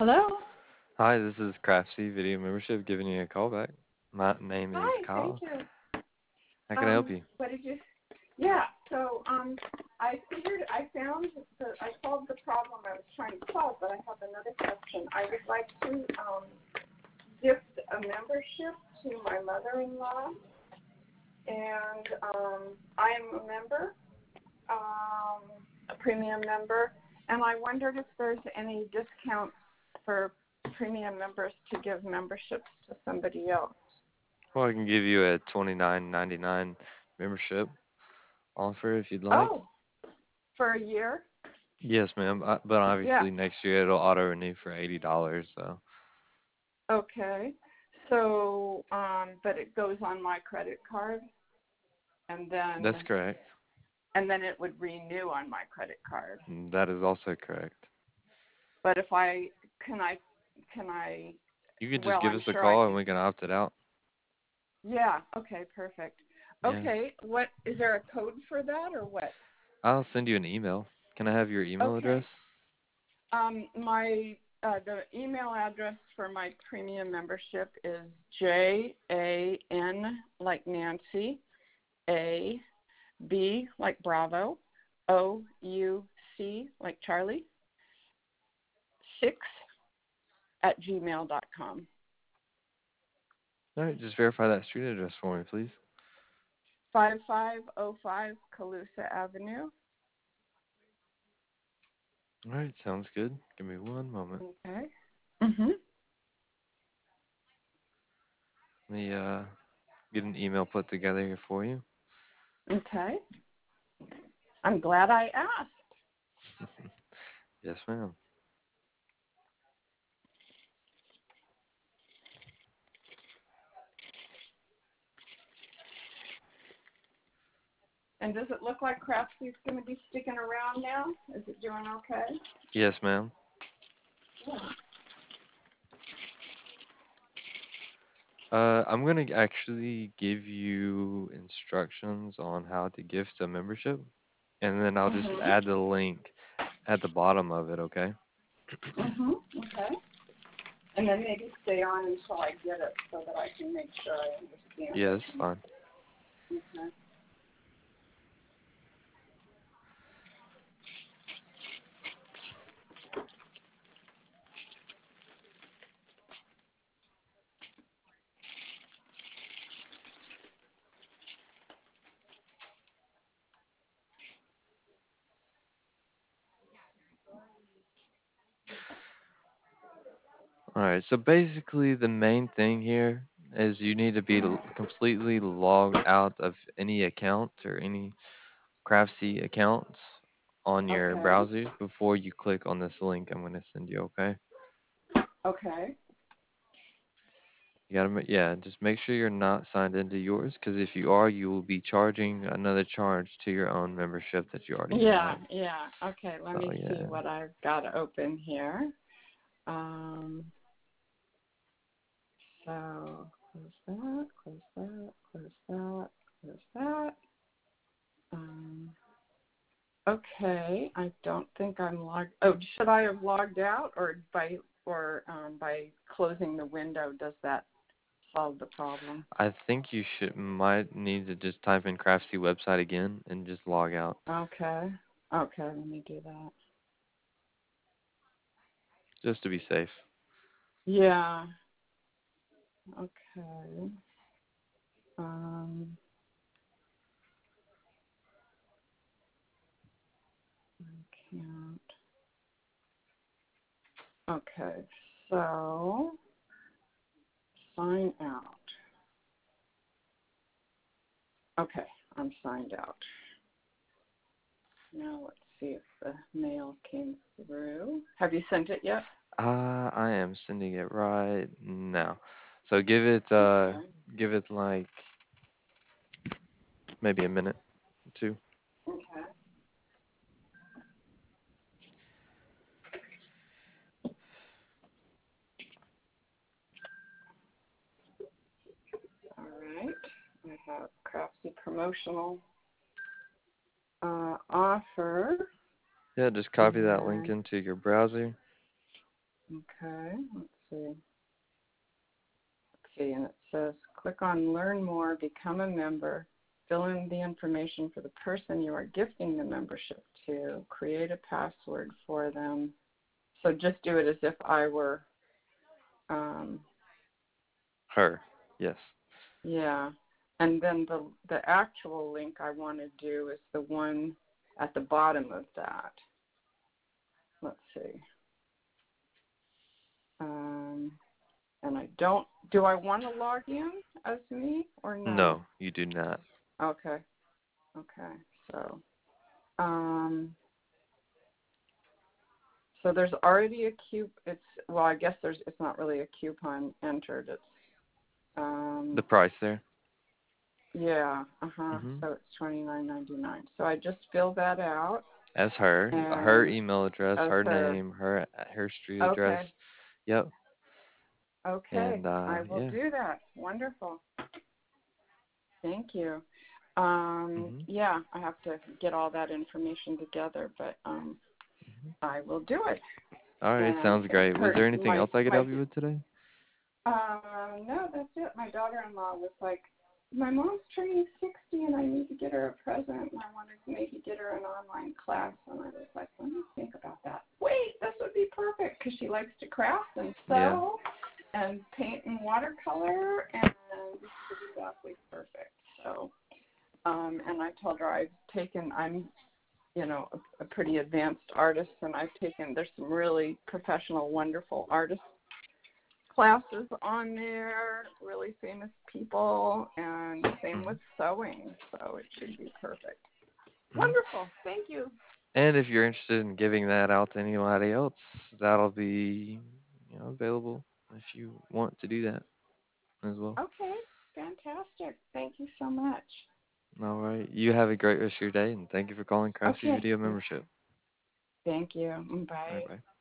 Hello. Hi, this is Craftsy Video Membership giving you a call back. My name is Hi, thank Kyle. you. How can I help you? What did you? Yeah. I figured I found I solved the problem I was trying to solve, but I have another question. I would like to gift a membership to my mother-in-law, and I am a member, a premium member, and I wondered if there's any discounts for premium members to give memberships to somebody else. Well, I can give you a $29.99 membership offer if you'd like. Oh, for a year? Yes, ma'am. But Yeah. obviously next year it'll auto renew for $80. So Okay. So, but it goes on my credit card, and that's then correct. it would renew on my credit card. That is also correct. But if I can I can I You can just well, give I'm us a sure I call and can. we can opt it out. Yeah. Okay. Perfect. Yeah. Okay. What is there a code for that or what? I'll send you an email. Can I have your email Okay. address? My the email address for my premium membership is JAN like Nancy, A B like Bravo, OUC like Charlie, 6 at gmail.com. All right, just verify that street address for me, please. 5505 Calusa Avenue. All right, sounds good. Give me one moment. Okay. Mhm. Let me get an email put together here for you. Okay. I'm glad I asked. Yes, ma'am. And does it look like Crafty's going to be sticking around now? Is it doing okay? Yes, ma'am. Yeah. I'm gonna actually give you instructions on how to gift a membership, and then I'll just Mhm. add the link at the bottom of it, okay? Mhm. Okay. And then maybe stay on until I get it so that I can make sure I understand Yeah, it. that's fine. Okay. All right, so basically the main thing here is you need to be completely logged out of any account or any Craftsy accounts on your Okay. browser before you click on this link I'm gonna send you, okay? Okay. You gotta, yeah, just make sure you're not signed into yours, because if you are, you will be charging another charge to your own membership that you already Yeah, have. yeah. Okay, let So me see yeah, what I've got open here. Um, so close that, close that, close that, close that. Um, okay, I don't think I'm logged. Oh, should I have logged out by closing the window? Does that solve the problem? I think you might need to just type in Craftsy website again and just log out, Okay. Okay, let me do that. just to be safe. Yeah. Okay. Um, I can't. Okay, so sign out. Okay, I'm signed out. Now let's see if the mail came through. Have you sent it yet? I am sending it right now. So Okay. give it like maybe a minute or two. Okay. All right. I have Craftsy promotional offer, Yeah, just copy that link and into your browser. Okay, let's see. And it says, click on Learn More, become a member, fill in the information for the person you are gifting the membership to, create a password for them. So just do it as if I were, Her. Yes. yeah. And then the actual link I want to do is the one at the bottom of that. Let's see. And do I want to log in as me or no? No, you do not. Okay. So, um, so there's already a well, I guess it's not really a coupon entered. It's, The price there. yeah, Hmm. so it's $29.99. So I just fill that out As her and email address, as her her. name, her street Okay. address. Yep. Okay. And I will yeah. do that. Wonderful. Thank you. Hmm. Yeah, I have to get all that information together, but I will do it. All right, And sounds great. Was there anything my else I could help you with today? no, that's it. My daughter-in-law was like, my mom's turning 60 and I need to get her a present and I want to maybe get her an online class. And I was like, let me think about that. Wait, this would be perfect because she likes to craft and Yeah. sew and paint and watercolor, and this is exactly perfect. So, and I told her I'm a pretty advanced artist, and there's some really professional, wonderful artists classes on there, really famous people, and same Hmm. with sewing, so it should be perfect. Hmm. Wonderful. Thank you. And if you're interested in giving that out to anybody else, that'll be, available if you want to do that as well. Okay, fantastic. Thank you so much. All right. You have a great rest of your day, and thank you for calling Craftsy Okay, Video Membership. thank you. All right, Bye. bye.